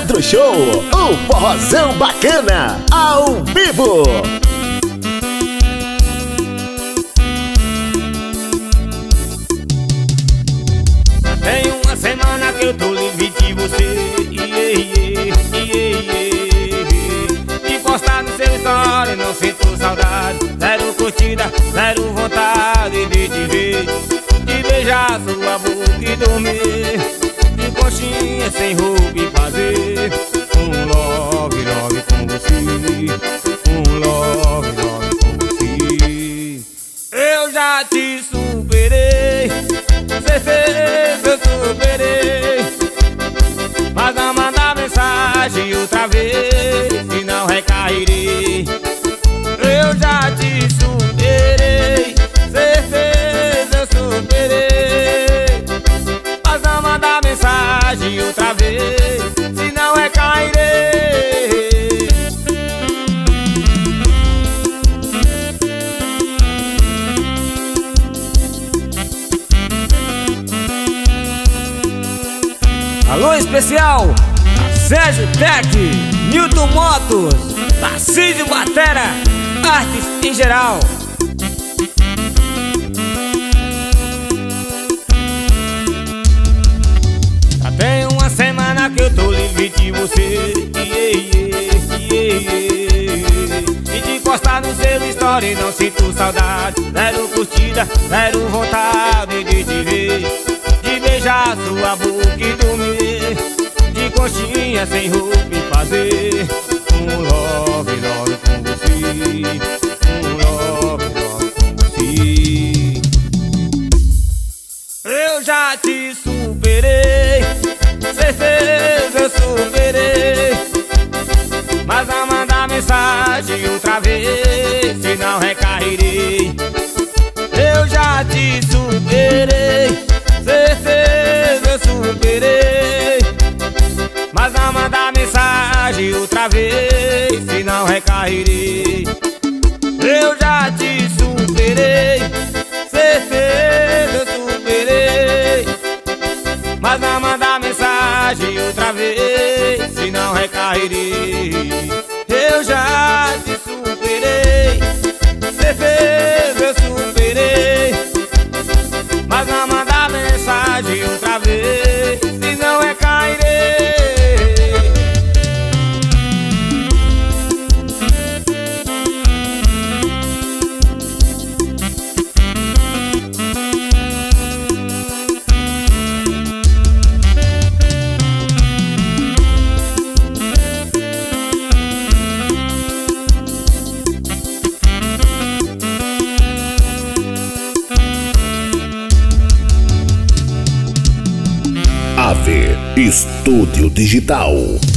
Pedro Show, o forrozão bacana, ao vivo. Tem uma semana que eu tô livre de você, de postar no seu story, não sinto saudade. Zero curtida, zero vontade de te ver, de beijar sua boca e dormir, de coxinha sem roupa e fazer um love, love com você, um love, love com você. Eu já te superei, cê fez, eu superei, mas não mandar mensagem outra vez, senão recairei. Eu já te superei, cê fez, eu superei, mas não mandar mensagem outra vez, senão recairei. Alô especial, Sérgio Tech, Newton Motos, Tarcísio Batera, artes em geral. Já tem uma semana que eu tô livre de você, e de postar no seu story não sinto saudade. Zero curtida, zero vontade de te ver, de beijar sua boca e dormir, de coxinha sem roupa e fazer um love, love com você, um love, love com você. Eu já te superei, cê fez, eu superei, mas a mandar mensagem outra vez, senão recairei. Eu já te superei, cê fez, eu superei, mas não mandar mensagem outra vez, senão recairei. Eu já te superei, cê fez, eu superei, mas não mandar mensagem outra vez, senão recairei. Eu já te superei, cê fez, eu superei, mas não mandar mensagem outra vez, senão recairei. AV Estúdio Digital.